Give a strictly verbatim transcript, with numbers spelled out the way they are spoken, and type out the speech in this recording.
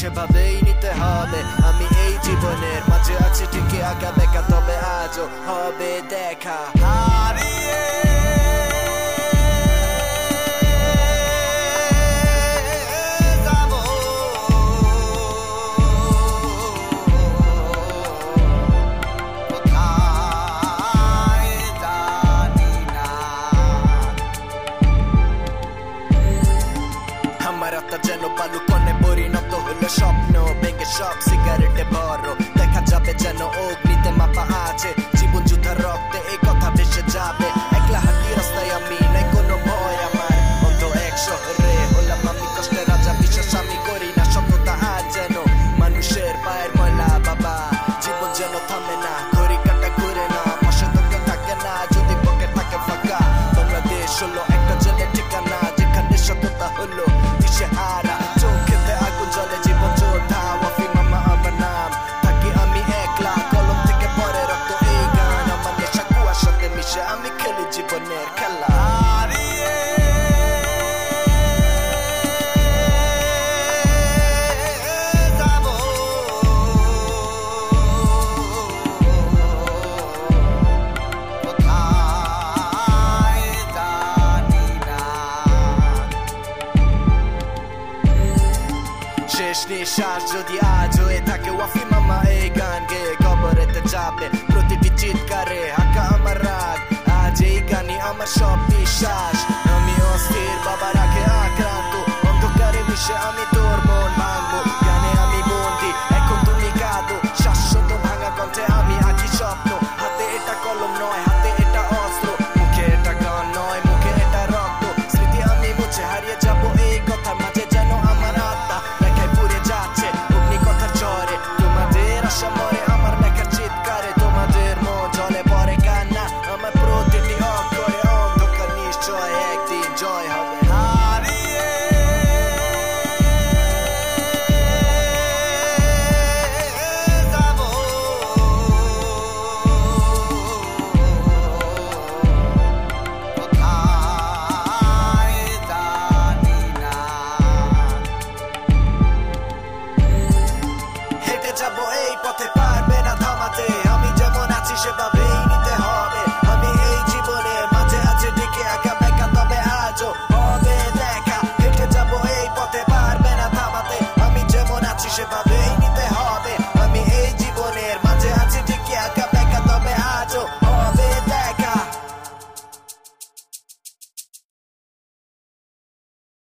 সেভাবেই নিতে হবে। আমি এই জীবনের মাঝে আছি ঠিকই আঁকা বেঁকা, তবে আজও হবে দেখা। হারিয়ে আমার আত্মা যেন বালু কণে পরিণত হলো স্বপ্ন ভেঙে সব সিগারেটে বড় দেখা যাবে যেন অগ্নিতে মাপা আছে জীবন যুদ্ধের রক্তে এই কথা ভেসে যাবে। একলা হাঁটি রাস্তায় আমি নাই কোনো ভয় আমার অন্ত এক শহরে হলাম আমি কষ্টের রাজা বিশ্বাস আমি করি না সততা আজ যেন মানুষের পায়ের ময়লা বাবা জীবন যেন থামে না ঘড়ি কাটা ঘুরে না পাশে তো কেউ থাকে না যদি পকেট থাকে ফাঁকা। বাংলাদেশ হলো একটা জেলের ঠিকানা যেখানে সততা হলো দিশেহারা চোখেতে আগুন জ্বলে জীবন যোদ্ধা ওয়াফি মামা আমার নাম থাকি আমি একলা কলম থেকে পরে রক্ত এই গান আমার নেশা কুয়াশাতে মিশে আমি খেলি জীবনের খেলা। শেষ নিঃশ্বাস যদি আজ হয়ে থাকে ওয়াফি মামা এই গান গেয়ে কবরেতে যাবে প্রতিটি চিৎকারে আঁকা আমার রাগ আজ এই গানই আমার সব বিশ্বাস।